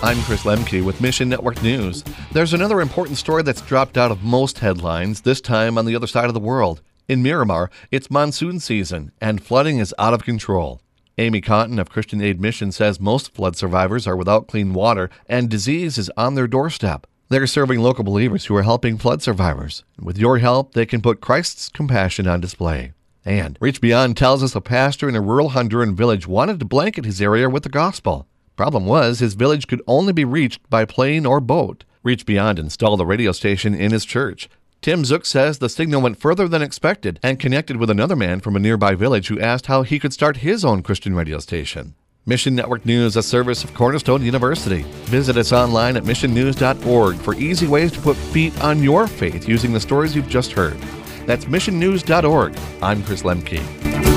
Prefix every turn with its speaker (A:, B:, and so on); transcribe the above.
A: I'm Chris Lemke with Mission Network News. There's another important story that's dropped out of most headlines, this time on the other side of the world. In Myanmar, it's monsoon season, and flooding is out of control. Amy Cotton of Christian Aid Mission says most flood survivors are without clean water, and disease is on their doorstep. They're serving local believers who are helping flood survivors. With your help, they can put Christ's compassion on display. And Reach Beyond tells us a pastor in a rural Honduran village wanted to blanket his area with the gospel. Problem was, his village could only be reached by plane or boat. Reach Beyond installed a radio station in his church. Tim Zook says the signal went further than expected and connected with another man from a nearby village who asked how he could start his own Christian radio station. Mission Network News, a service of Cornerstone University. Visit us online at missionnews.org for easy ways to put feet on your faith using the stories you've just heard. That's missionnews.org. I'm Chris Lemke.